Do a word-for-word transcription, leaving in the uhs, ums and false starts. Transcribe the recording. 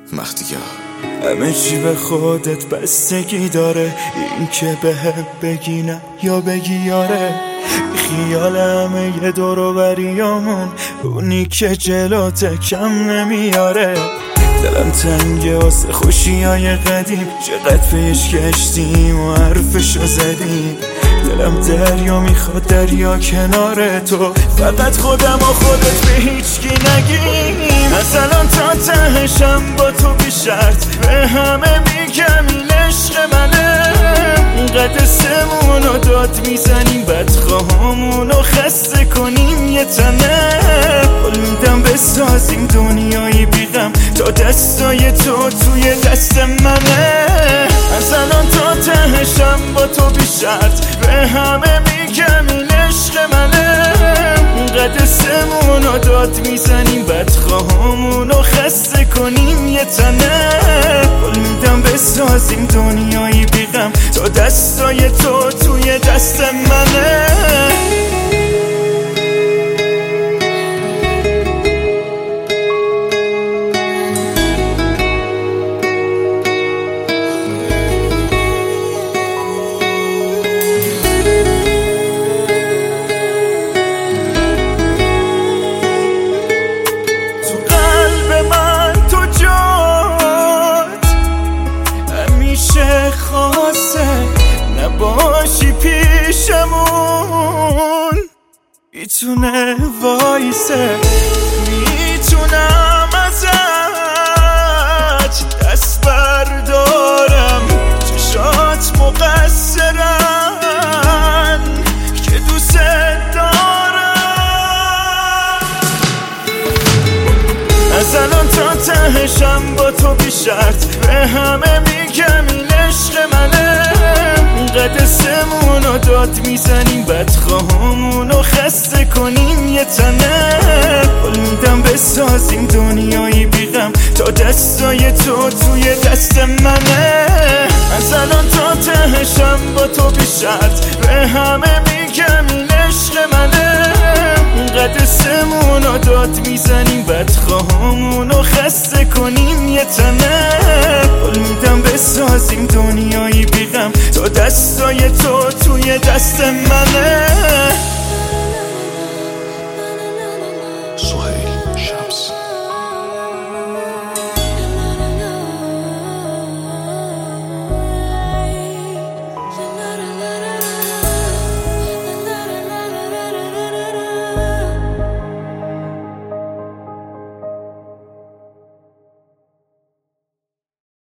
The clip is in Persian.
مهدیار. همه چی به خودت بستگی داره، این که به هم بگی نه یا بگی یاره. خیال همه یه دور و بریامون، اونی که جلوت کم نمیاره. دلم تنگه واسه خوشی های قدیم، چقدر پیش کشتیم و حرفشو زدیم. دلم دریا میخواد، دریا کنار تو، فقط خودم و خودت به هیچکی نگیم. از الان تا تهشم با تو بی شرط، به همه میگم این عشق منه. اینقدر سمونو داد میزنیم، بدخواهامونو خسته کنیم یه تنه. قول میدم بسازیم دنیایی بیغم، تا دستای تو توی دست منه. از الان تا تهشم با تو بی شرط، به همه میگم این عشق منه. اینقدر سمونو داد میزنیم، بدخواهامونو خسته کنیم یه تنه. قول میدم بسازیم دنیایی بیغم، تا دستای تو توی دست منه. نباشی پیشمون میتونه وایسه، میتونم ازت دست بردارم. چشات مقصرن که دوست دارم. از الان تا تهشم با تو بی شرط، به همه میگم این عشق منه. اینقدر سمونو داد میزنیم، بدخواهامونو خسته کنیم یه تنه. قول میدم بسازیم دنیایی بیغم، تا دستای تو توی دست منه. از الان تا تهشم با تو بی شرط، به همه میگم این عشق منه. اینقدر سمونو داد میزنیم، بدخواهامونو خسته کنیم یه تنه. قول میدم بسازیم دنیایی بیغم، تا دستای تو توی دست من.